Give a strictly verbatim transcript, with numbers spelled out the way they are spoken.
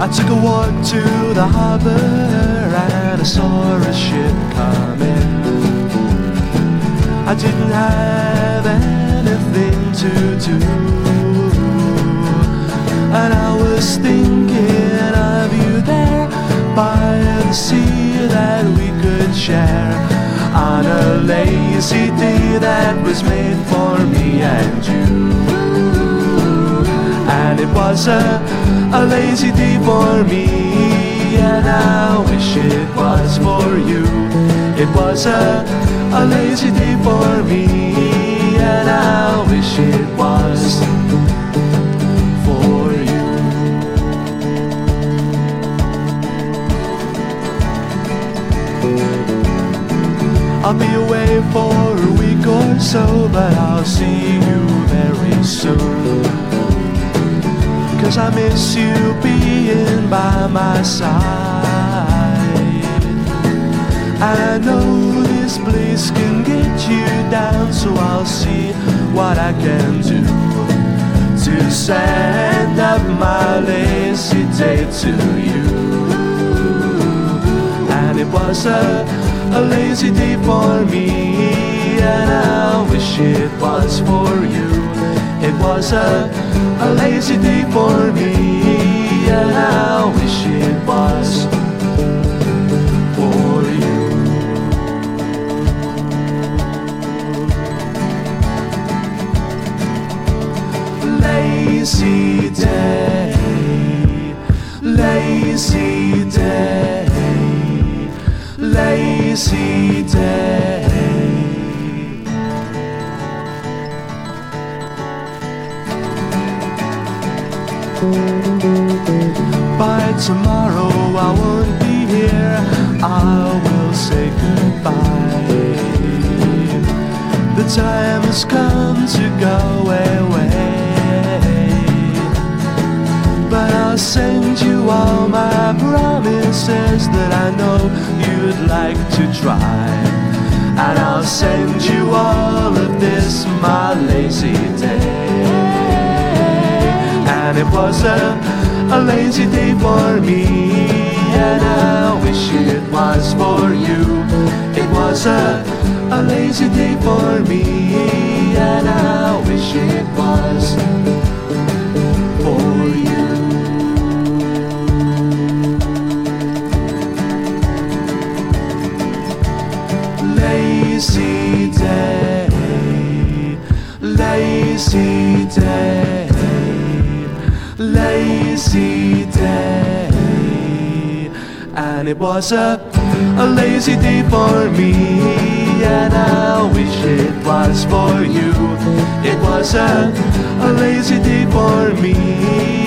I took a walk to the harbor and I saw a ship coming. I didn't have anything to do, and I was thinking of you there by the sea that we could share on a lazy day that was made for me and you. And it was a, a lazy day for me, and I wish it was for you. It was a, a lazy day for me, and I wish it was for you. I'll be away for a week or so, but I'll see you very soon. 'Cause I miss you being by my side. I know this place can get you down, so I'll see what I can do to send up my lazy day to you. And it was a, a lazy day for me, and I wish it was for you. It was a, a lazy day for me, and I wish it was for you. Lazy day, lazy day, lazy day. By tomorrow I won't be here, I will say goodbye. The time has come to go away, but I'll send you all my promises that I know you'd like to try. And I'll send you all of this, my lazy day. And it was a, a lazy day for me, and I wish it was for you. It was a, a lazy day for me, and I wish it was for you. Lazy day, lazy day, lazy day. And it was a, a lazy day for me, and I wish it was for you. It was a, a lazy day for me,